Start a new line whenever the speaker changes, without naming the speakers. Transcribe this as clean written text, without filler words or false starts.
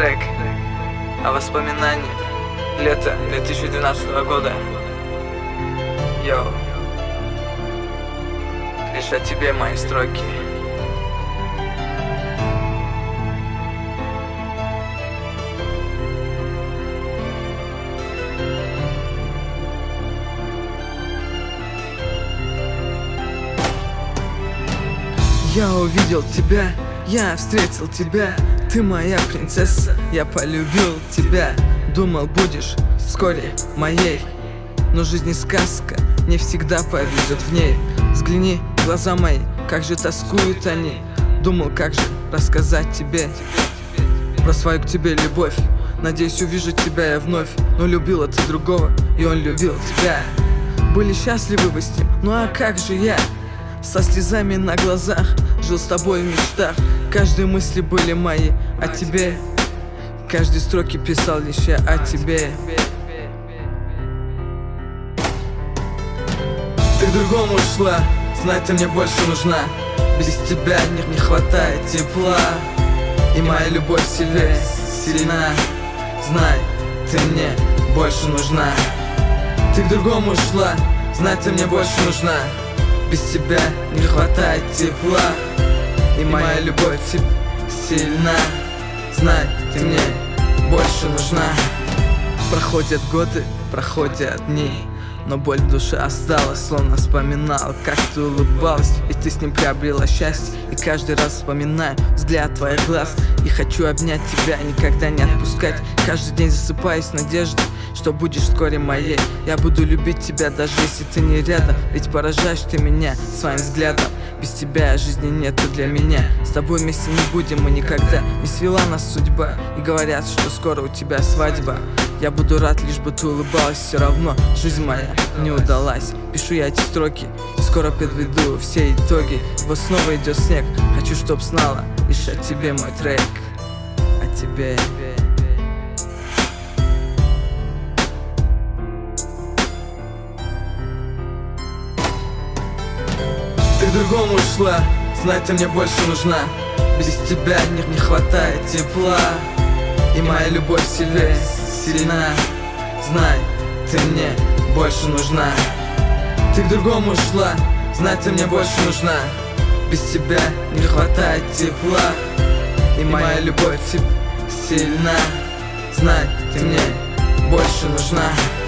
трек о воспоминании лета 2012 года. Йоу, лишь о тебе мои строки.
Я увидел тебя, я встретил тебя, ты моя принцесса, я полюбил тебя. Думал, будешь вскоре моей, но жизнь не сказка, не всегда повезет в ней. Взгляни в глаза мои, как же тоскуют они. Думал, как же рассказать тебе про свою к тебе любовь. Надеюсь, увижу тебя я вновь, но любила ты другого, и он любил тебя. Были счастливы вы с ним, ну а как же я? Со слезами на глазах жил с тобой в мечтах. Каждые мысли были мои о тебе, каждой строке писал лишь я о тебе. Ты к другому ушла, знай, ты мне больше нужна. Без тебя не хватает тепла, и моя любовь сильна. Знай, ты мне больше нужна. Ты к другому ушла, знай, ты мне больше нужна. Без тебя не хватает тепла, и моя любовь сильна. Знай, ты мне больше нужна. Проходят годы, проходят дни, но боль в душе осталась, словно вспоминал, как ты улыбалась, и ты с ним приобрела счастье. И каждый раз вспоминаю взгляд твоих глаз, и хочу обнять тебя, никогда не отпускать. Каждый день засыпаюсь с надеждой, что будешь вскоре моей. Я буду любить тебя, даже если ты не рядом, ведь поражаешь ты меня своим взглядом. Без тебя жизни нету для меня, с тобой вместе не будем мы никогда. Не свела нас судьба, и говорят, что скоро у тебя свадьба. Я буду рад, лишь бы ты улыбалась, все равно жизнь моя не удалась. Пишу я эти строки, и скоро подведу все итоги. Вот снова идет снег, хочу, чтоб знала лишь о тебе мой трек. О тебе. Ты к другому ушла, знай, ты мне больше нужна. Без тебя не хватает тепла, и моя любовь сильна. Знай, ты мне больше нужна. Ты к другому ушла, знай, ты мне больше нужна. Без тебя не хватает тепла, и моя любовь сильна. Знай, ты мне больше нужна.